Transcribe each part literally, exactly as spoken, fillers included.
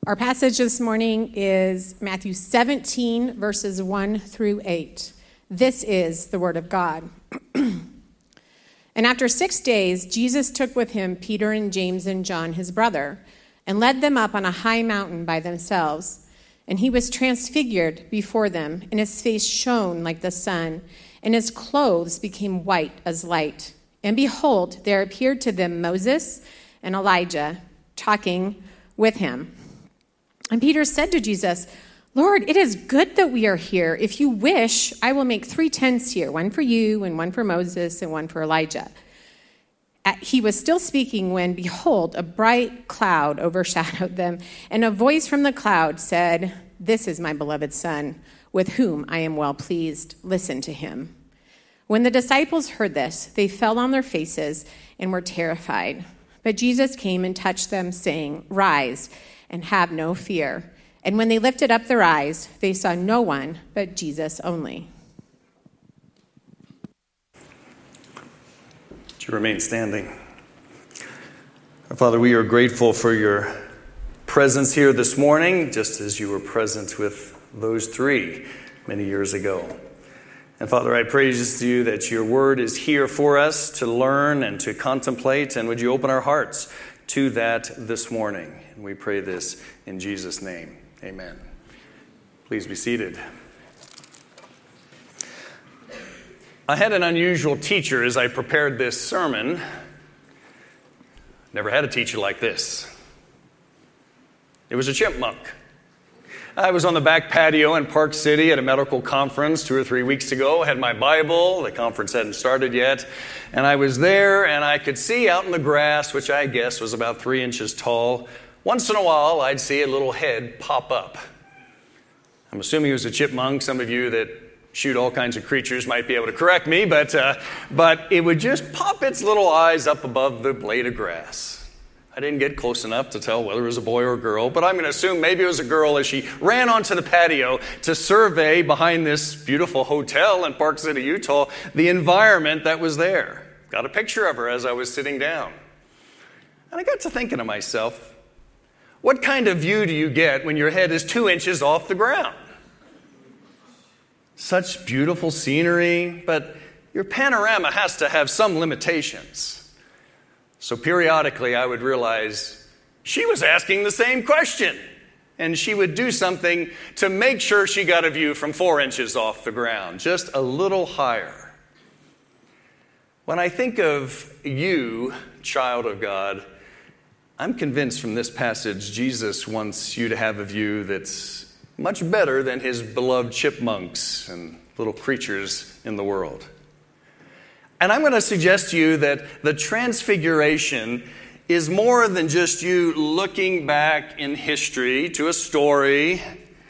Our passage this morning is Matthew seventeen, verses one through eight. This is the word of God. And after six days, Jesus took with him Peter and James and John, his brother, and led them up on a high mountain by themselves. And he was transfigured before them, and his face shone like the sun, and his clothes became white as light. And behold, there appeared to them Moses and Elijah talking with him. And Peter said to Jesus, "Lord, it is good that we are here. If you wish, I will make three tents here, one for you and one for Moses and one for Elijah." He was still speaking when, behold, a bright cloud overshadowed them, and a voice from the cloud said, "This is my beloved Son, with whom I am well pleased. Listen to him." When the disciples heard this, they fell on their faces and were terrified. But Jesus came and touched them, saying, "Rise and have no fear." And when they lifted up their eyes, they saw no one but Jesus only. Would you remain standing? Our Father, we are grateful for your presence here this morning, just as you were present with those three many years ago. And Father, I praise you that your word is here for us to learn and to contemplate, and would you open our hearts to that this morning? And we pray this in Jesus' name. Amen. Please be seated. I had an unusual teacher as I prepared this sermon. Never had a teacher like this. It was a chipmunk. I was on the back patio in Park City at a medical conference two or three weeks ago. I had my Bible. The conference hadn't started yet. And I was there, and I could see out in the grass, which I guess was about three inches tall, once in a while I'd see a little head pop up. I'm assuming it was a chipmunk. Some of you that shoot all kinds of creatures might be able to correct me, but, uh, but it would just pop its little eyes up above the blade of grass. I didn't get close enough to tell whether it was a boy or a girl, but I'm going to assume maybe it was a girl as she ran onto the patio to survey behind this beautiful hotel in Park City, Utah, the environment that was there. Got a picture of her as I was sitting down. And I got to thinking to myself, what kind of view do you get when your head is two inches off the ground? Such beautiful scenery, but your panorama has to have some limitations. So periodically I would realize she was asking the same question, and she would do something to make sure she got a view from four inches off the ground, just a little higher. When I think of you, child of God, I'm convinced from this passage Jesus wants you to have a view that's much better than his beloved chipmunks and little creatures in the world. And I'm going to suggest to you that the transfiguration is more than just you looking back in history to a story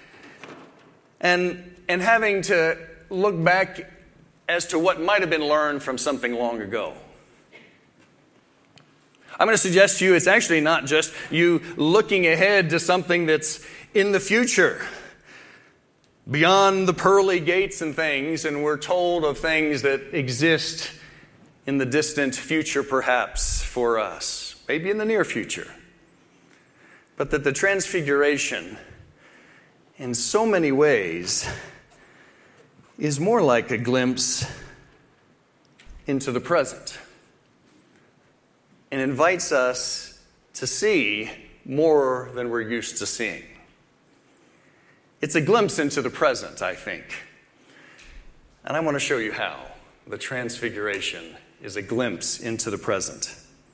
and, and having to look back as to what might have been learned from something long ago. I'm going to suggest to you it's actually not just you looking ahead to something that's in the future, beyond the pearly gates and things, and we're told of things that exist in the distant future perhaps for us, maybe in the near future. But that the transfiguration, in so many ways, is more like a glimpse into the present and invites us to see more than we're used to seeing. It's a glimpse into the present, I think. And I want to show you how. The transfiguration is a glimpse into the present.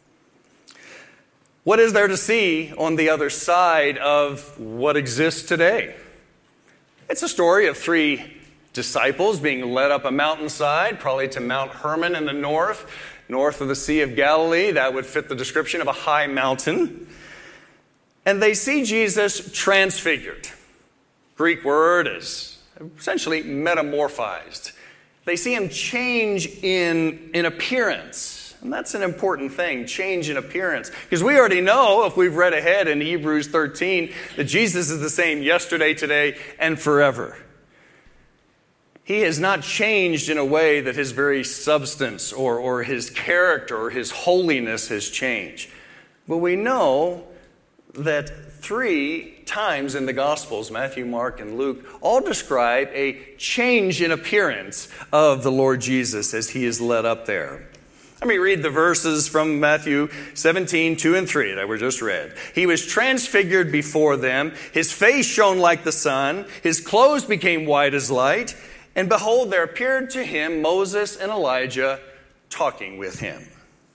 What is there to see on the other side of what exists today? It's a story of three disciples being led up a mountainside, probably to Mount Hermon in the north, north of the Sea of Galilee. That would fit the description of a high mountain. And they see Jesus transfigured. Greek word is essentially metamorphized. They see him change in, in appearance. And that's an important thing, change in appearance. Because we already know, if we've read ahead in Hebrews thirteen, that Jesus is the same yesterday, today, and forever. He has not changed in a way that his very substance or, or his character or his holiness has changed. But we know that three times in the Gospels, Matthew, Mark, and Luke, all describe a change in appearance of the Lord Jesus as he is led up there. Let me read the verses from Matthew seventeen, two and three that were just read. He was transfigured before them. His face shone like the sun. His clothes became white as light. And behold, there appeared to him Moses and Elijah talking with him.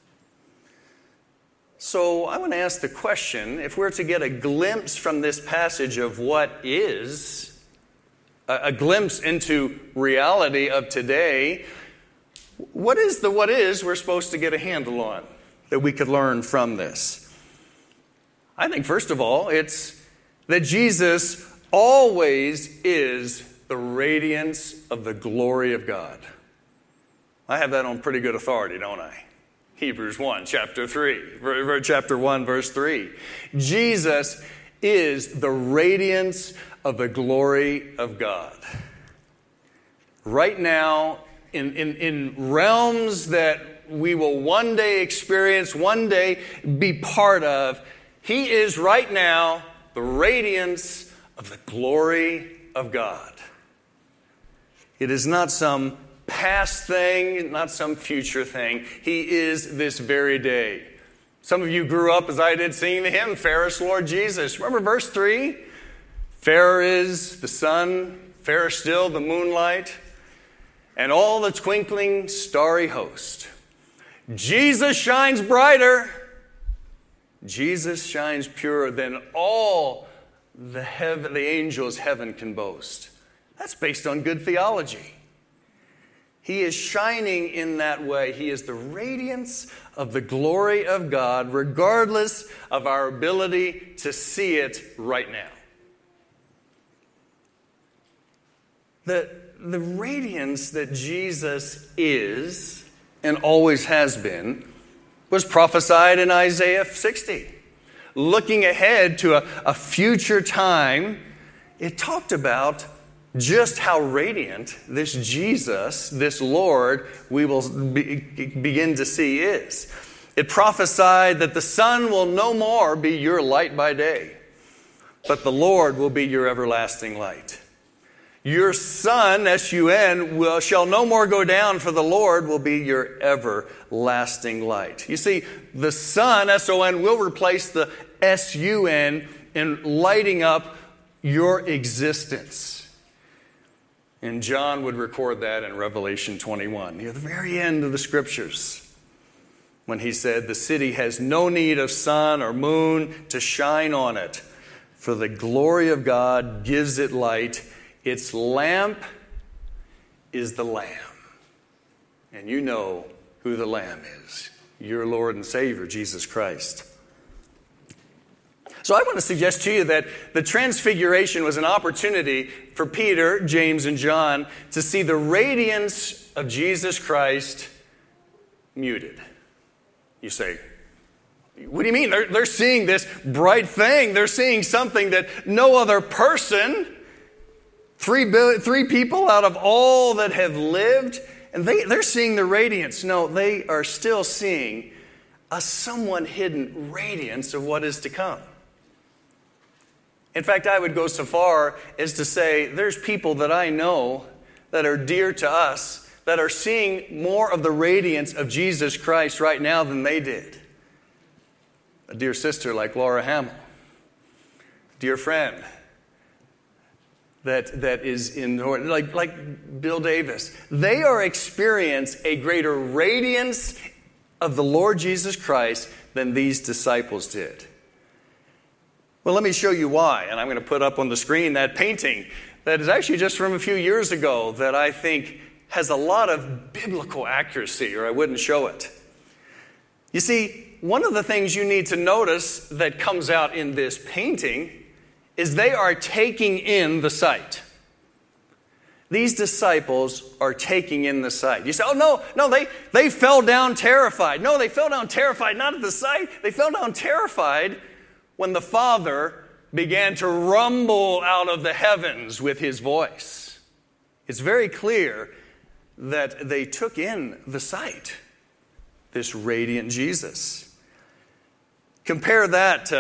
So I want to ask the question, if we're to get a glimpse from this passage of what is, a, a glimpse into reality of today, what is the what is we're supposed to get a handle on that we could learn from this? I think, first of all, it's that Jesus always is the radiance of the glory of God. I have that on pretty good authority, don't I? Hebrews one, chapter three, chapter one, verse three. Jesus is the radiance of the glory of God. Right now, in, in, in realms that we will one day experience, one day be part of, he is right now the radiance of the glory of God. It is not some past thing, not some future thing. He is this very day. Some of you grew up, as I did, singing the hymn, Fairest Lord Jesus. Remember verse three? Fairer is the sun, fairer still the moonlight, and all the twinkling starry host. Jesus shines brighter. Jesus shines purer than all the, heaven, the angels heaven can boast. That's based on good theology. He is shining in that way. He is the radiance of the glory of God, regardless of our ability to see it right now. The, the radiance that Jesus is and always has been was prophesied in Isaiah sixty. Looking ahead to a, a future time, it talked about just how radiant this Jesus, this Lord, we will be, begin to see is. It prophesied that the sun will no more be your light by day, but the Lord will be your everlasting light. Your sun, S U N, will, shall no more go down, for the Lord will be your everlasting light. You see, the sun, S O N, will replace the S U N in lighting up your existence. And John would record that in Revelation twenty-one, near the very end of the scriptures, when he said, the city has no need of sun or moon to shine on it, for the glory of God gives it light. Its lamp is the Lamb. And you know who the Lamb is, your Lord and Savior, Jesus Christ. So I want to suggest to you that the Transfiguration was an opportunity for Peter, James, and John to see the radiance of Jesus Christ muted. You say, what do you mean? They're, they're seeing this bright thing. They're seeing something that no other person, three, billion, three people out of all that have lived, and they, they're seeing the radiance. No, they are still seeing a somewhat hidden radiance of what is to come. In fact, I would go so far as to say there's people that I know that are dear to us that are seeing more of the radiance of Jesus Christ right now than they did. A dear sister like Laura Hamill, dear friend that, that is in, like, like Bill Davis. They are experiencing a greater radiance of the Lord Jesus Christ than these disciples did. Well, let me show you why, and I'm going to put up on the screen that painting that is actually just from a few years ago that I think has a lot of biblical accuracy, or I wouldn't show it. You see, one of the things you need to notice that comes out in this painting is they are taking in the sight. These disciples are taking in the sight. You say, oh, no, no, they, they fell down terrified. No, they fell down terrified, not at the sight. They fell down terrified when the Father began to rumble out of the heavens with his voice. It's very clear that they took in the sight, this radiant Jesus. Compare that to,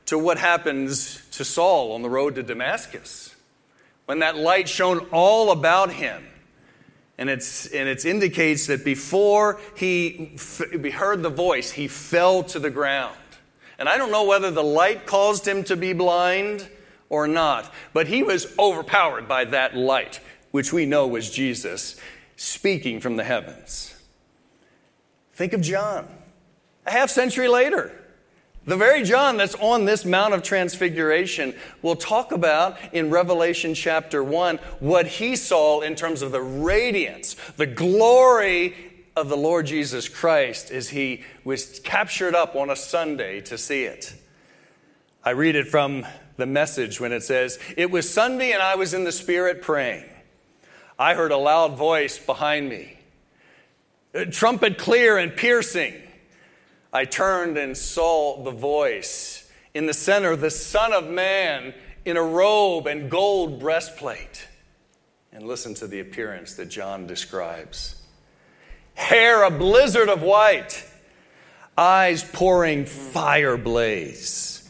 to what happens to Saul on the road to Damascus, when that light shone all about him. And it's and it indicates that before he f- heard the voice, he fell to the ground. And I don't know whether the light caused him to be blind or not, but he was overpowered by that light, which we know was Jesus speaking from the heavens. Think of John, a half century later. The very John that's on this Mount of Transfiguration will talk about in Revelation chapter one what he saw in terms of the radiance, the glory of the Lord Jesus Christ as he was captured up on a Sunday to see it. I read it from the Message when it says, "It was Sunday and I was in the Spirit praying. I heard a loud voice behind me, a trumpet clear and piercing. I turned and saw the voice. In the center, the Son of Man in a robe and gold breastplate." And listen to the appearance that John describes. Hair a blizzard of white, eyes pouring fire blaze.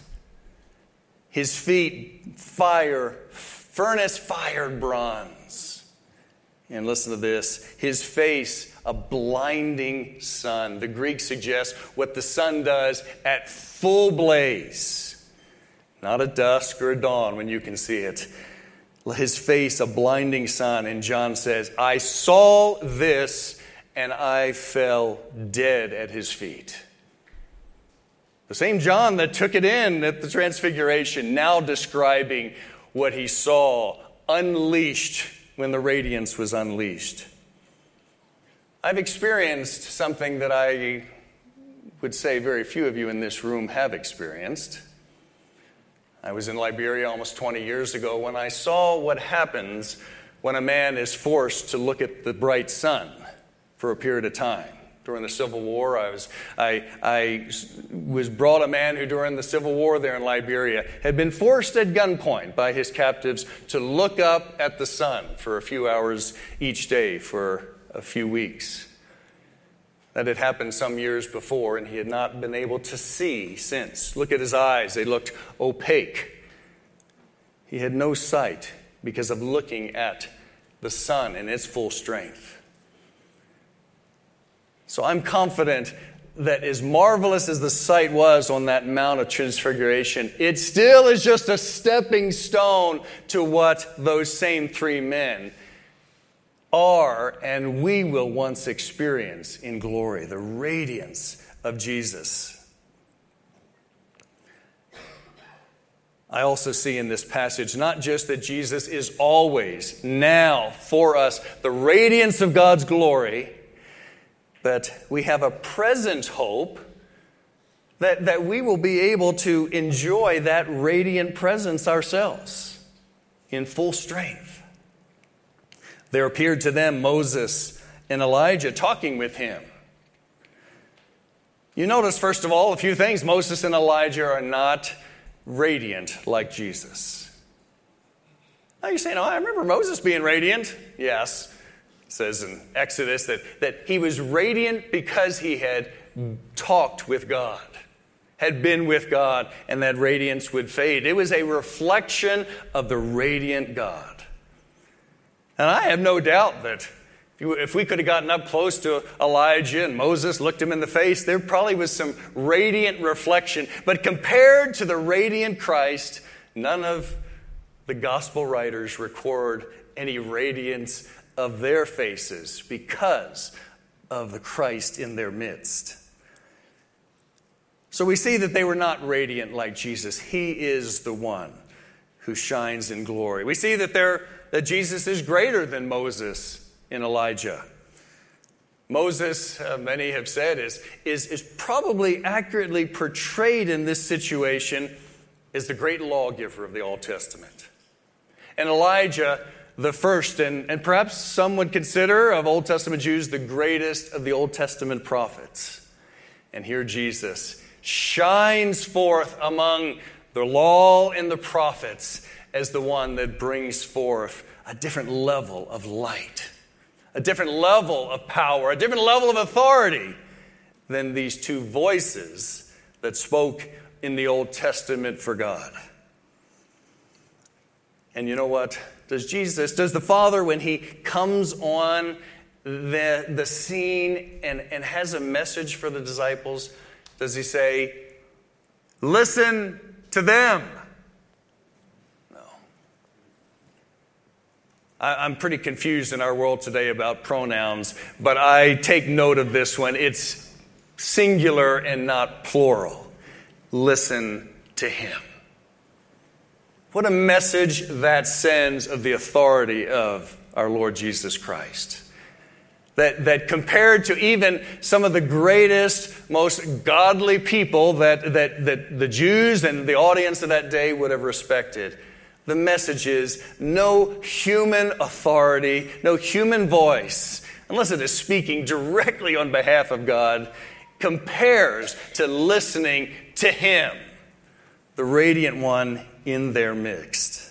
His feet fire, furnace fired bronze. And listen to this, his face a blinding sun. The Greek suggests what the sun does at full blaze, not at dusk or at dawn when you can see it. His face a blinding sun. And John says, "I saw this and I fell dead at his feet." The same John that took it in at the Transfiguration, now describing what he saw unleashed when the radiance was unleashed. I've experienced something that I would say very few of you in this room have experienced. I was in Liberia almost twenty years ago when I saw what happens when a man is forced to look at the bright sun for a period of time. During the Civil War, I was I, I was brought a man who during the Civil War there in Liberia had been forced at gunpoint by his captives to look up at the sun for a few hours each day for a few weeks. That had happened some years before, and he had not been able to see since. Look at his eyes. They looked opaque. He had no sight because of looking at the sun in its full strength. So I'm confident that as marvelous as the sight was on that Mount of Transfiguration, it still is just a stepping stone to what those same three men are and we will once experience in glory, the radiance of Jesus. I also see in this passage not just that Jesus is always now for us the radiance of God's glory, but we have a present hope that, that we will be able to enjoy that radiant presence ourselves in full strength. There appeared to them Moses and Elijah talking with him. You notice, first of all, a few things. Moses and Elijah are not radiant like Jesus. Now you're saying, oh, I remember Moses being radiant. Yes. It says in Exodus that, that he was radiant because he had talked with God, had been with God, and that radiance would fade. It was a reflection of the radiant God. And I have no doubt that if we could have gotten up close to Elijah and Moses, looked him in the face, there probably was some radiant reflection. But compared to the radiant Christ, none of the gospel writers record any radiance of their faces because of the Christ in their midst. So we see that they were not radiant like Jesus. He is the one who shines in glory. We see that they're that Jesus is greater than Moses and Elijah. Moses, uh, many have said, is, is, is probably accurately portrayed in this situation as the great lawgiver of the Old Testament. And Elijah, the first, and, and perhaps some would consider of Old Testament Jews, the greatest of the Old Testament prophets. And here Jesus shines forth among the law and the prophets as the one that brings forth a different level of light, a different level of power, a different level of authority than these two voices that spoke in the Old Testament for God. And you know what? Does Jesus, does the Father, when he comes on the, the scene and, and has a message for the disciples, does he say, listen to them? No. I, I'm pretty confused in our world today about pronouns, but I take note of this one. It's singular and not plural. Listen to him. What a message that sends of the authority of our Lord Jesus Christ. That, that compared to even some of the greatest, most godly people that, that, that the Jews and the audience of that day would have respected, the message is no human authority, no human voice, unless it is speaking directly on behalf of God, compares to listening to him, the radiant one in their midst.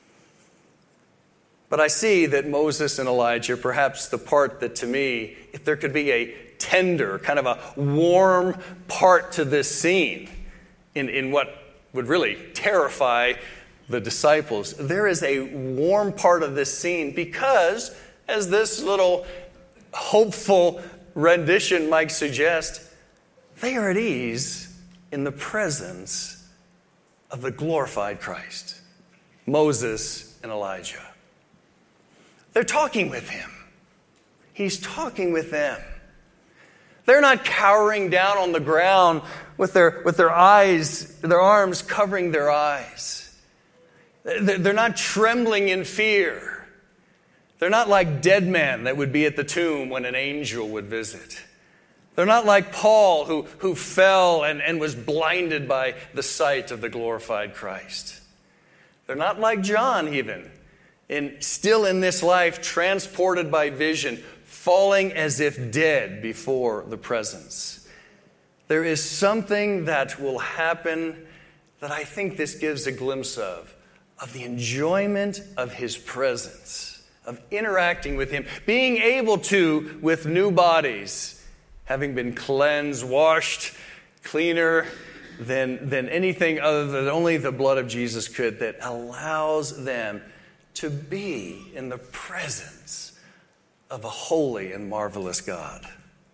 But I see that Moses and Elijah, perhaps the part that to me, if there could be a tender, kind of a warm part to this scene in, in what would really terrify the disciples, there is a warm part of this scene because, as this little hopeful rendition might suggest, they are at ease in the presence of the glorified Christ, Moses and Elijah. They're talking with him. He's talking with them. They're not cowering down on the ground with their, with their eyes, their arms covering their eyes. They're not trembling in fear. They're not like dead men that would be at the tomb when an angel would visit. They're not like Paul, who, who fell and, and was blinded by the sight of the glorified Christ. They're not like John, even, in, still in this life, transported by vision, falling as if dead before the presence. There is something that will happen that I think this gives a glimpse of, of the enjoyment of his presence, of interacting with him, being able to, with new bodies, having been cleansed, washed, cleaner than, than anything other than only the blood of Jesus could, that allows them to be in the presence of a holy and marvelous God.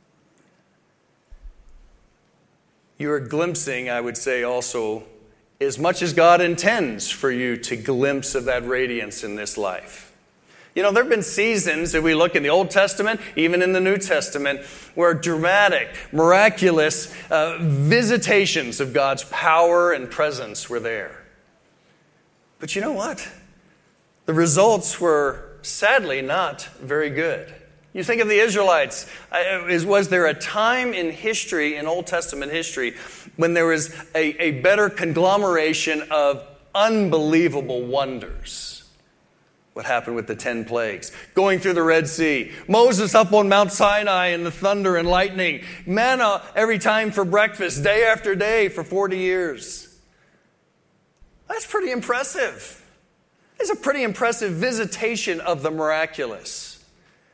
You are glimpsing, I would say also, as much as God intends for you to glimpse of that radiance in this life. You know, there have been seasons, if we look in the Old Testament, even in the New Testament, where dramatic, miraculous uh, visitations of God's power and presence were there. But you know what? The results were sadly not very good. You think of the Israelites. Was there a time in history, in Old Testament history, when there was a, a better conglomeration of unbelievable wonders? What happened with the ten plagues? Going through the Red Sea. Moses up on Mount Sinai in the thunder and lightning. Manna every time for breakfast, day after day for forty years. That's pretty impressive. It's a pretty impressive visitation of the miraculous.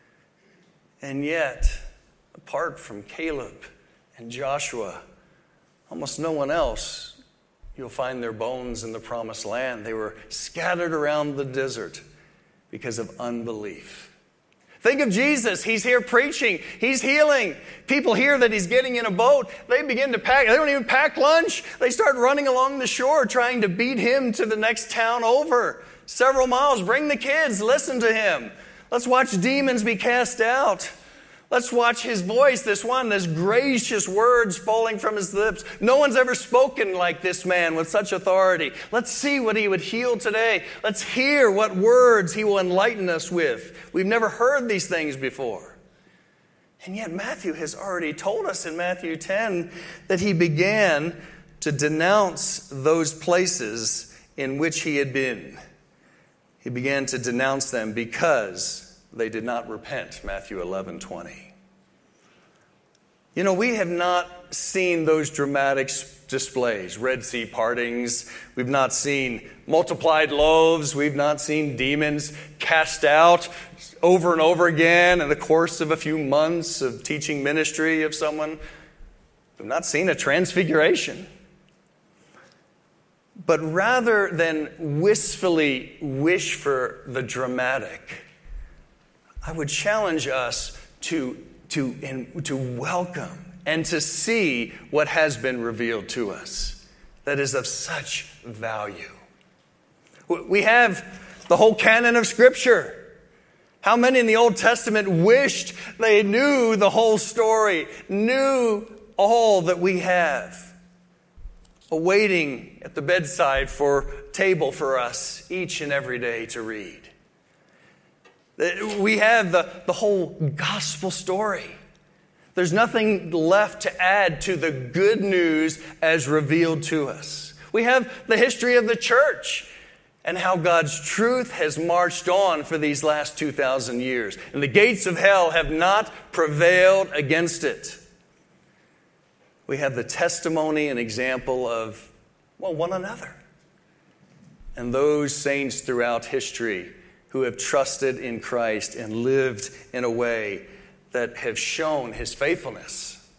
And yet, apart from Caleb and Joshua, almost no one else, you'll find their bones in the promised land. They were scattered around the desert because of unbelief. Think of Jesus. He's here preaching. He's healing. People hear that he's getting in a boat. They begin to pack. They don't even pack lunch. They start running along the shore trying to beat him to the next town over. Several miles. Bring the kids. Listen to him. Let's watch demons be cast out. Let's watch his voice, this one, this gracious words falling from his lips. No one's ever spoken like this man with such authority. Let's see what he would heal today. Let's hear what words he will enlighten us with. We've never heard these things before. And yet Matthew has already told us in Matthew ten that he began to denounce those places in which he had been. He began to denounce them because they did not repent, Matthew eleven twenty. You know, we have not seen those dramatic displays, Red Sea partings. We've not seen multiplied loaves. We've not seen demons cast out over and over again in the course of a few months of teaching ministry of someone. We've not seen a transfiguration. But rather than wistfully wish for the dramatic, I would challenge us to, to, in, to welcome and to see what has been revealed to us that is of such value. We have the whole canon of Scripture. How many in the Old Testament wished they knew the whole story, knew all that we have, awaiting at the bedside for table for us each and every day to read. We have the, the whole gospel story. There's nothing left to add to the good news as revealed to us. We have the history of the church and how God's truth has marched on for these last two thousand years. And the gates of hell have not prevailed against it. We have the testimony and example of, well, one another. And those saints throughout history who have trusted in Christ and lived in a way that have shown His faithfulness.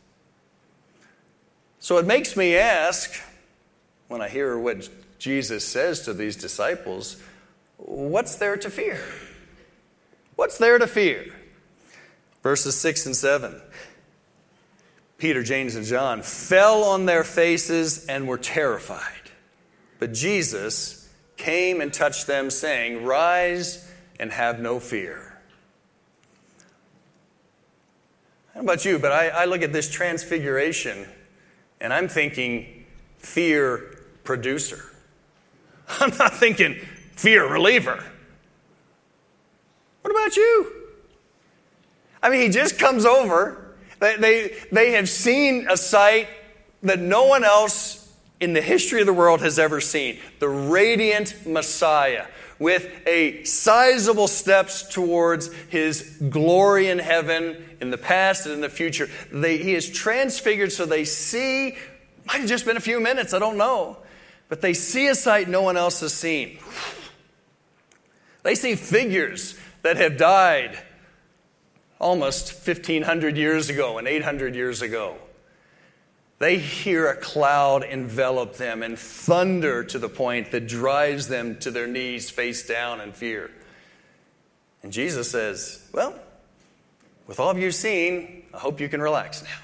So it makes me ask, when I hear what Jesus says to these disciples, what's there to fear? What's there to fear? Verses six and seven. Peter, James, and John fell on their faces and were terrified. But Jesus came and touched them, saying, "Rise and have no fear." I don't know about you, but I, I look at this transfiguration and I'm thinking fear producer. I'm not thinking fear reliever. What about you? I mean, he just comes over. They, they, they have seen a sight that no one else in the history of the world has ever seen. The radiant Messiah with a sizable steps towards His glory in heaven in the past and in the future. They, he is transfigured so they see, might have just been a few minutes, I don't know. But they see a sight no one else has seen. They see figures that have died almost fifteen hundred years ago and eight hundred years ago. They hear a cloud envelop them and thunder to the point that drives them to their knees face down in fear. And Jesus says, well, with all of you seen, I hope you can relax now.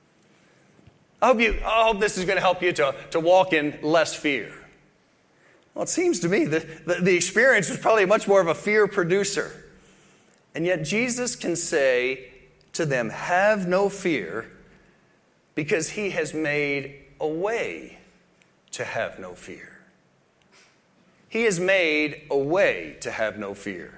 I hope, you, I hope this is going to help you to, to walk in less fear. Well, it seems to me that the, the experience was probably much more of a fear producer. And yet Jesus can say to them, have no fear, because He has made a way to have no fear. He has made a way to have no fear.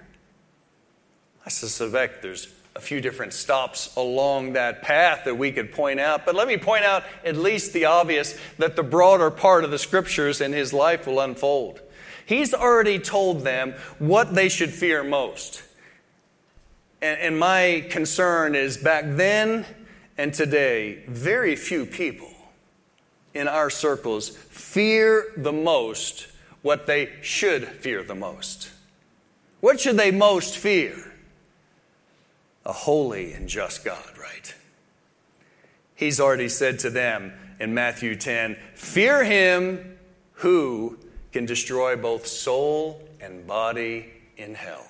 I suspect there's a few different stops along that path that we could point out, but let me point out at least the obvious, that the broader part of the Scriptures in His life will unfold. He's already told them what they should fear most. And my concern is back then and today, very few people in our circles fear the most what they should fear the most. What should they most fear? A holy and just God, right? He's already said to them in Matthew ten, fear Him who can destroy both soul and body in hell.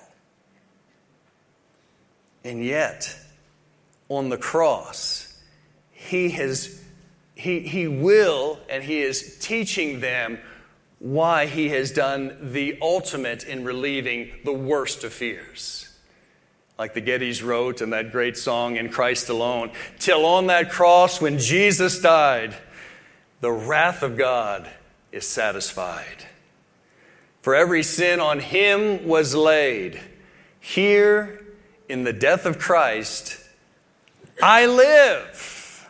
And yet, on the cross, he has, he, he will, and He is teaching them why He has done the ultimate in relieving the worst of fears. Like the Gettys wrote in that great song, In Christ Alone, till on that cross when Jesus died, the wrath of God is satisfied. For every sin on Him was laid. Here, in the death of Christ, I live.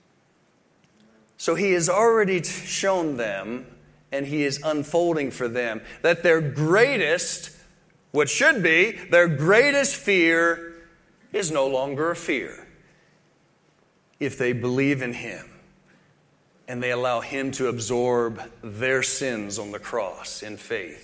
So He has already shown them, and He is unfolding for them, that their greatest, what should be, their greatest fear is no longer a fear. If they believe in Him and they allow Him to absorb their sins on the cross in faith.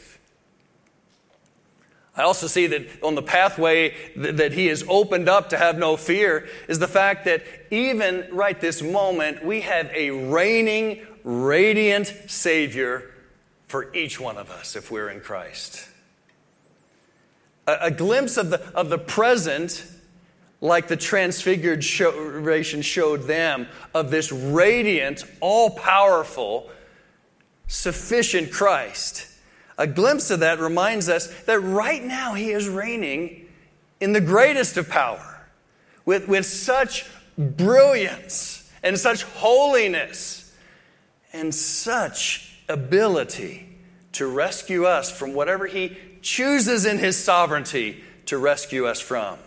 I also see that on the pathway that He has opened up to have no fear is the fact that even right this moment, we have a reigning, radiant Savior for each one of us if we're in Christ. A, a glimpse of the, of the present, like the transfiguration showed them, of this radiant, all-powerful, sufficient Christ. A glimpse of that reminds us that right now he is reigning in the greatest of power, with, with such brilliance and such holiness and such ability to rescue us from whatever he chooses in his sovereignty to rescue us from.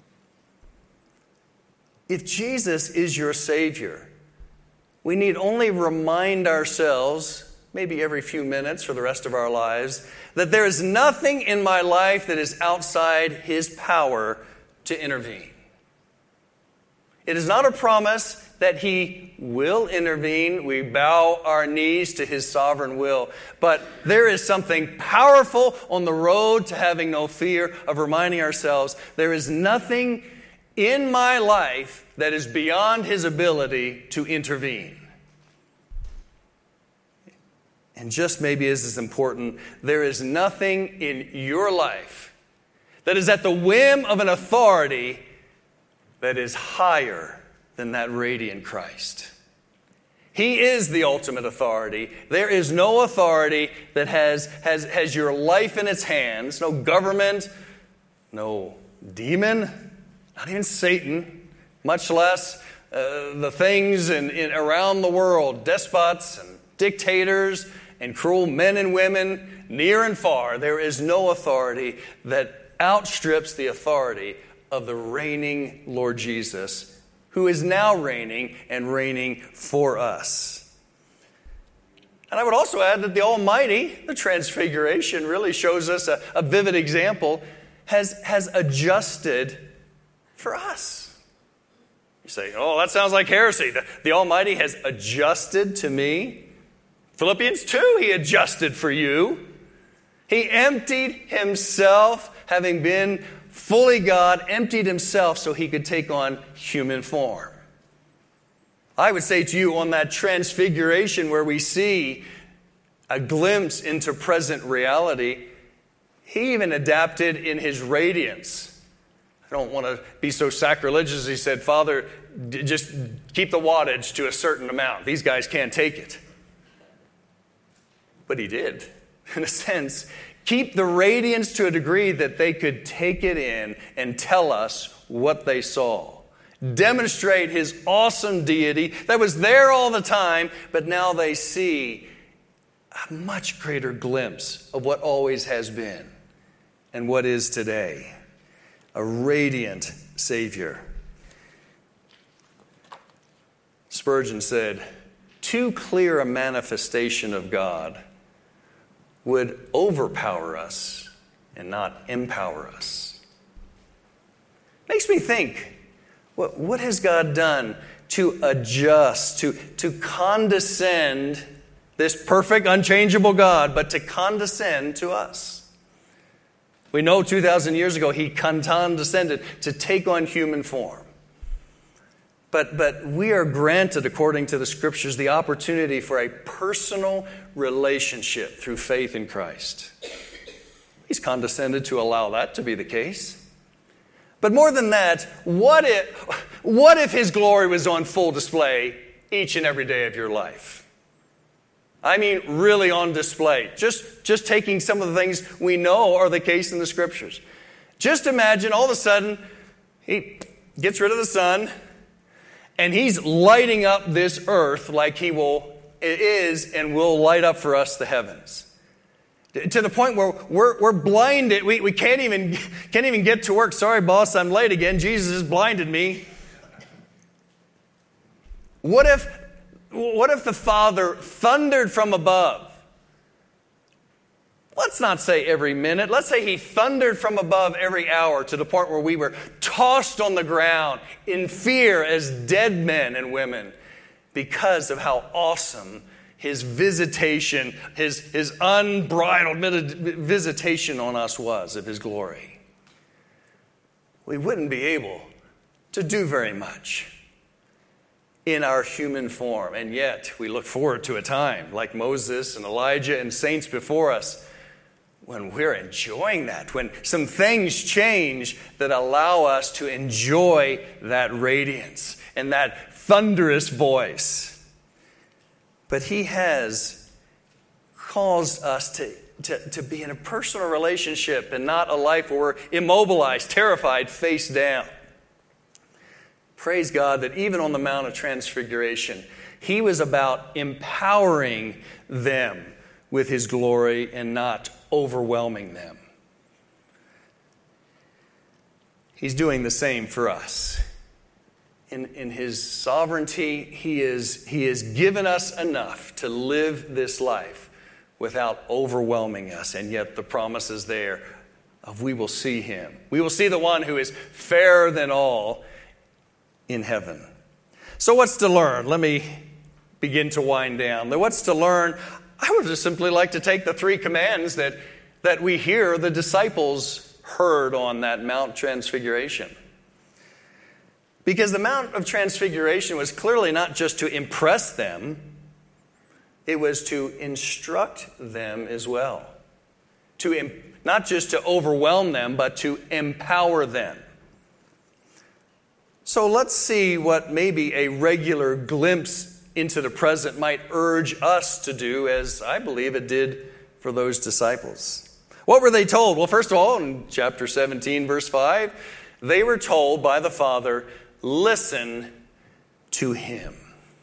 If Jesus is your Savior, we need only remind ourselves, maybe every few minutes for the rest of our lives, that there is nothing in my life that is outside his power to intervene. It is not a promise that he will intervene. We bow our knees to his sovereign will. But there is something powerful on the road to having no fear of reminding ourselves there is nothing in my life that is beyond his ability to intervene. And just maybe as is important, there is nothing in your life that is at the whim of an authority that is higher than that radiant Christ. He is the ultimate authority. There is no authority that has, has, has your life in its hands, no government, no demon, not even Satan, much less uh, the things in, in, around the world, despots and dictators and cruel men and women, near and far. There is no authority that outstrips the authority of the reigning Lord Jesus, who is now reigning and reigning for us. And I would also add that the Almighty, the Transfiguration, really shows us a, a vivid example, has, has adjusted for us. You say, oh, that sounds like heresy. The, the Almighty has adjusted to me. Philippians two, he adjusted for you. He emptied himself, having been fully God, emptied himself so he could take on human form. I would say to you on that transfiguration where we see a glimpse into present reality, he even adapted in his radiance. I don't want to be so sacrilegious. He said, Father, d- just keep the wattage to a certain amount. These guys can't take it. But he did, in a sense, keep the radiance to a degree that they could take it in and tell us what they saw. Demonstrate his awesome deity that was there all the time, but now they see a much greater glimpse of what always has been and what is today. A radiant Savior. Spurgeon said, too clear a manifestation of God would overpower us and not empower us. Makes me think, what, what has God done to adjust, to, to condescend this perfect, unchangeable God, but to condescend to us? We know two thousand years ago he condescended to take on human form. But, but we are granted, according to the Scriptures, the opportunity for a personal relationship through faith in Christ. He's condescended to allow that to be the case. But more than that, what if, what if his glory was on full display each and every day of your life? I mean, really on display. Just, just taking some of the things we know are the case in the Scriptures. Just imagine all of a sudden, he gets rid of the sun, and he's lighting up this earth like he will, it is and will light up for us the heavens. To the point where we're, we're blinded. We, we can't even, can't even get to work. Sorry, boss, I'm late again. Jesus has blinded me. What if, what if the Father thundered from above? Let's not say every minute. Let's say he thundered from above every hour to the point where we were tossed on the ground in fear as dead men and women because of how awesome his visitation, his, his unbridled visitation on us was of his glory. We wouldn't be able to do very much. in our human form. And yet, we look forward to a time like Moses and Elijah and saints before us when we're enjoying that, when some things change that allow us to enjoy that radiance and that thunderous voice. But he has caused us to, to, to be in a personal relationship and not a life where we're immobilized, terrified, face down. Praise God that even on the Mount of Transfiguration, he was about empowering them with his glory and not overwhelming them. He's doing the same for us. In, in his sovereignty, he is, he has given us enough to live this life without overwhelming us. And yet the promise is there of we will see him. We will see the one who is fairer than all in heaven. So what's to learn? Let me begin to wind down. What's to learn? I would just simply like to take the three commands that, that we hear the disciples heard on that Mount Transfiguration. Because the Mount of Transfiguration was clearly not just to impress them, it was to instruct them as well. To not just to overwhelm them, but to empower them. So let's see what maybe a regular glimpse into the present might urge us to do, as I believe it did for those disciples. What were they told? Well, first of all, in chapter seventeen, verse five, they were told by the Father, listen to him.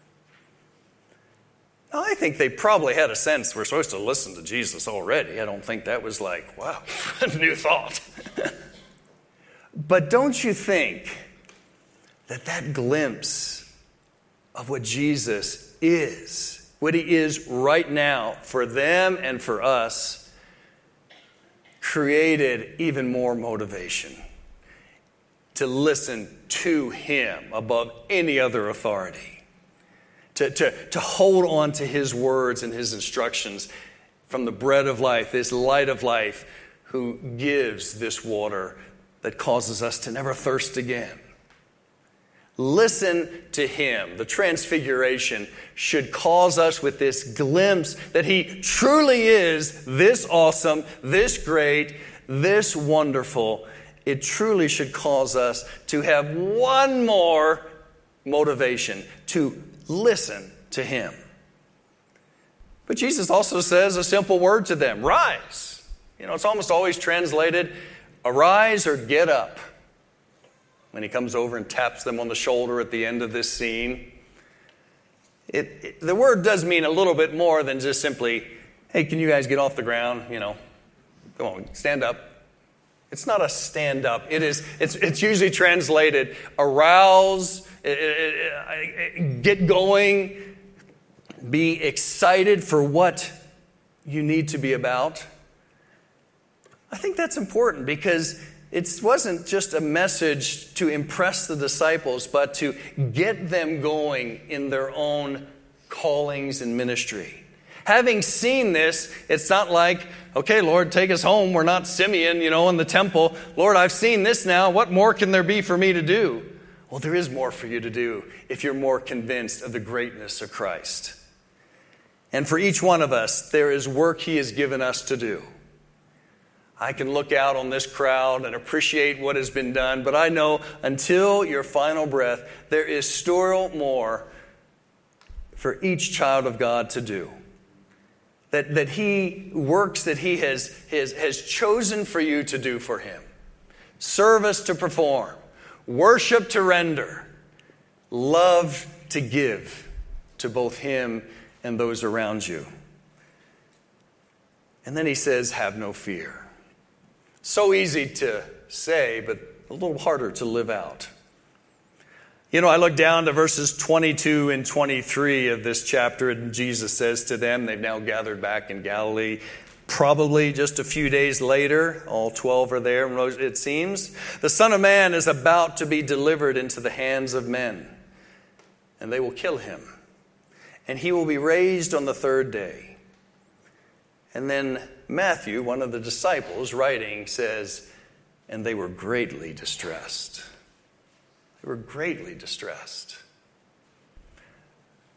Now, I think they probably had a sense we're supposed to listen to Jesus already. I don't think that was like, wow, a new thought. But don't you think that that glimpse of what Jesus is, what he is right now for them and for us, created even more motivation to listen to him above any other authority, to, to, to hold on to his words and his instructions from the bread of life, this light of life, who gives this water that causes us to never thirst again. Listen to him. The transfiguration should cause us with this glimpse that he truly is this awesome, this great, this wonderful. It truly should cause us to have one more motivation, to listen to him. But Jesus also says a simple word to them, rise. You know, it's almost always translated, arise or get up. When he comes over and taps them on the shoulder at the end of this scene. It, it, the word does mean a little bit more than just simply, hey, can you guys get off the ground? You know, come on, stand up. It's not a stand up. It is, it's, it's usually translated arouse, get going, be excited for what you need to be about. I think that's important because it wasn't just a message to impress the disciples, but to get them going in their own callings and ministry. Having seen this, it's not like, okay, Lord, take us home. We're not Simeon, you know, in the temple. Lord, I've seen this now. What more can there be for me to do? Well, there is more for you to do if you're more convinced of the greatness of Christ. And for each one of us, there is work he has given us to do. I can look out on this crowd and appreciate what has been done, but I know until your final breath, there is still more for each child of God to do. That, that he works that he has, has, has chosen for you to do for him. Service to perform, worship to render, love to give to both him and those around you. And then he says, have no fear. So easy to say, but a little harder to live out. You know, I look down to verses twenty-two and twenty-three of this chapter, and Jesus says to them, they've now gathered back in Galilee. Probably just a few days later, all twelve are there, it seems. The Son of Man is about to be delivered into the hands of men, and they will kill him. And he will be raised on the third day. And then Matthew, one of the disciples, writing, says, and they were greatly distressed. They were greatly distressed.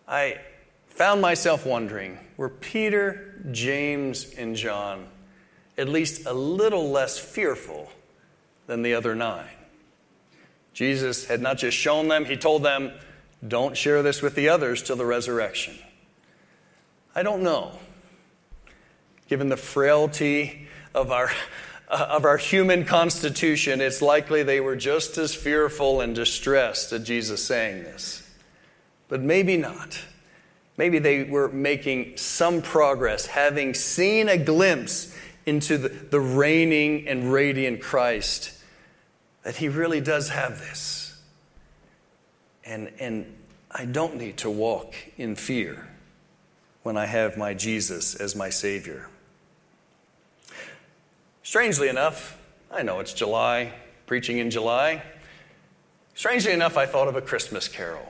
I found myself wondering, were Peter, James, and John at least a little less fearful than the other nine? Jesus had not just shown them, he told them, don't share this with the others till the resurrection. I don't know. Given the frailty of our, uh, of our human constitution, it's likely they were just as fearful and distressed at Jesus saying this. But maybe not. Maybe they were making some progress, having seen a glimpse into the, the reigning and radiant Christ, that he really does have this. And, and I don't need to walk in fear when I have my Jesus as my Savior. Strangely enough, I know it's July, preaching in July. Strangely enough, I thought of a Christmas carol.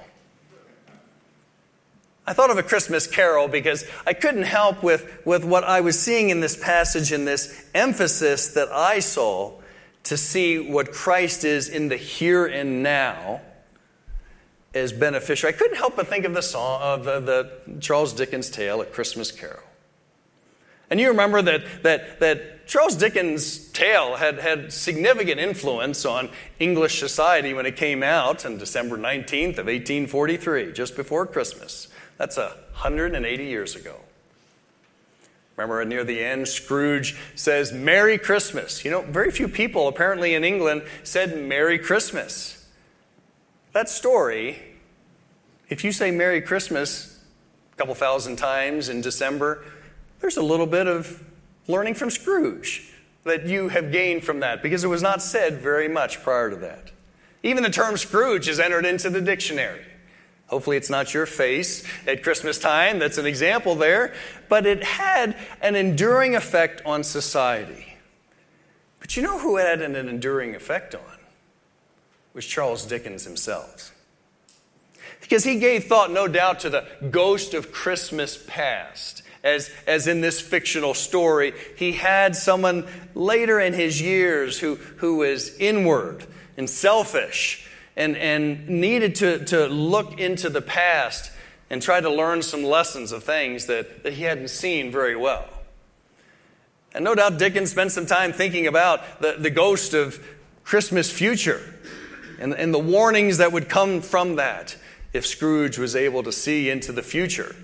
I thought of a Christmas carol because I couldn't help with, with what I was seeing in this passage and this emphasis that I saw to see what Christ is in the here and now as beneficial. I couldn't help but think of the song of the, the Charles Dickens tale, A Christmas Carol. And you remember that that that Charles Dickens' tale had, had significant influence on English society when it came out on December nineteenth of eighteen forty-three, just before Christmas. That's one hundred eighty years ago. Remember, near the end, Scrooge says, Merry Christmas. You know, very few people apparently in England said Merry Christmas. That story, if you say Merry Christmas a couple thousand times in December, there's a little bit of learning from Scrooge that you have gained from that, because it was not said very much prior to that. Even the term Scrooge is entered into the dictionary. Hopefully it's not your face at Christmas time. That's an example there. But it had an enduring effect on society. But you know who had an enduring effect on? It was Charles Dickens himself. Because he gave thought, no doubt, to the ghost of Christmas past. As, as in this fictional story, he had someone later in his years who, who was inward and selfish and, and needed to, to look into the past and try to learn some lessons of things that, that he hadn't seen very well. And no doubt Dickens spent some time thinking about the, the ghost of Christmas future and, and the warnings that would come from that if Scrooge was able to see into the future.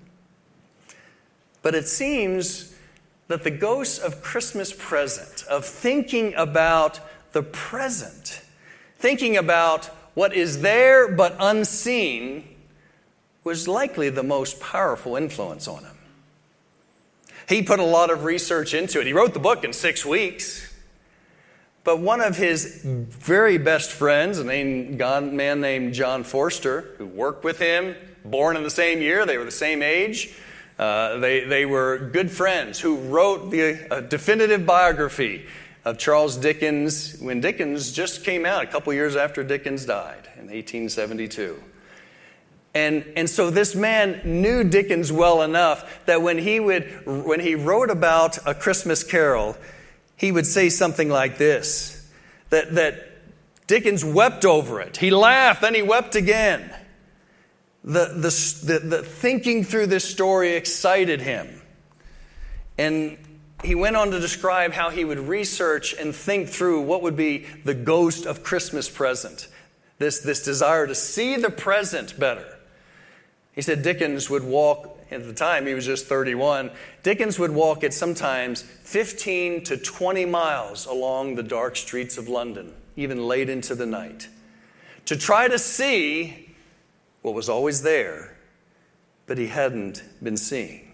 But it seems that the ghost of Christmas present, of thinking about the present, thinking about what is there but unseen, was likely the most powerful influence on him. He put a lot of research into it. He wrote the book in six weeks. But one of his very best friends, a man named John Forster, who worked with him, born in the same year, they were the same age, Uh, they, they were good friends who wrote the uh, definitive biography of Charles Dickens when Dickens just came out a couple years after Dickens died in eighteen seventy-two. And, and so this man knew Dickens well enough that when he would when he wrote about A Christmas Carol, he would say something like this, that, that Dickens wept over it. He laughed, then he wept again. The, the, the, the thinking through this story excited him. And he went on to describe how he would research and think through what would be the ghost of Christmas present. This, this desire to see the present better. He said Dickens would walk, at the time he was just thirty-one, Dickens would walk at sometimes fifteen to twenty miles along the dark streets of London, even late into the night, to try to see what was always there, but he hadn't been seeing.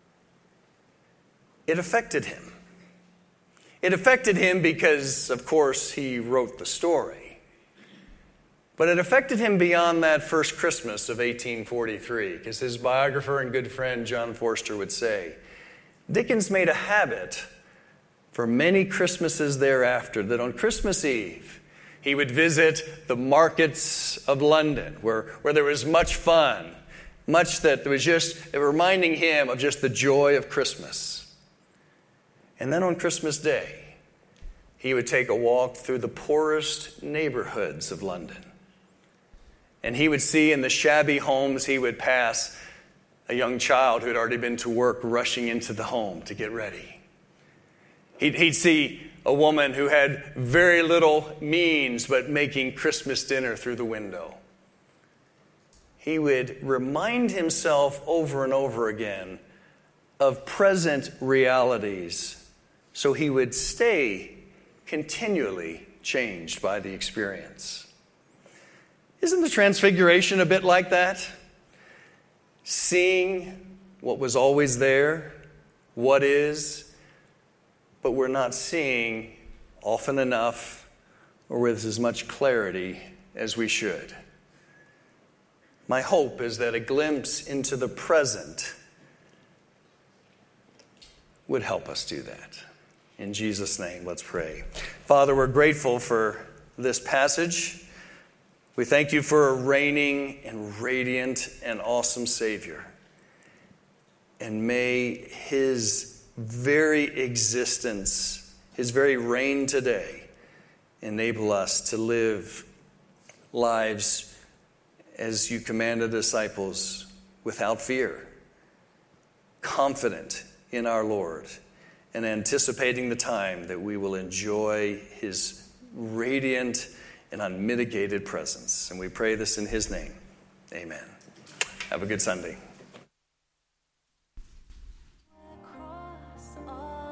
It affected him. It affected him because, of course, he wrote the story. But it affected him beyond that first Christmas of eighteen forty-three, because his biographer and good friend John Forster would say, Dickens made a habit for many Christmases thereafter that on Christmas Eve, he would visit the markets of London, where, where there was much fun, much that was just reminding him of just the joy of Christmas. And then on Christmas Day, he would take a walk through the poorest neighborhoods of London. And he would see in the shabby homes he would pass a young child who had already been to work rushing into the home to get ready. He'd, he'd see a woman who had very little means but making Christmas dinner through the window. He would remind himself over and over again of present realities, so he would stay continually changed by the experience. Isn't the Transfiguration a bit like that? Seeing what was always there, what is, but we're not seeing often enough or with as much clarity as we should. My hope is that a glimpse into the present would help us do that. In Jesus' name, let's pray. Father, we're grateful for this passage. We thank you for a reigning and radiant and awesome Savior. And may his very existence, his very reign today, enable us to live lives as you commanded disciples, without fear, confident in our Lord, and anticipating the time that we will enjoy his radiant and unmitigated presence. And we pray this in his name. Amen. Have a good Sunday.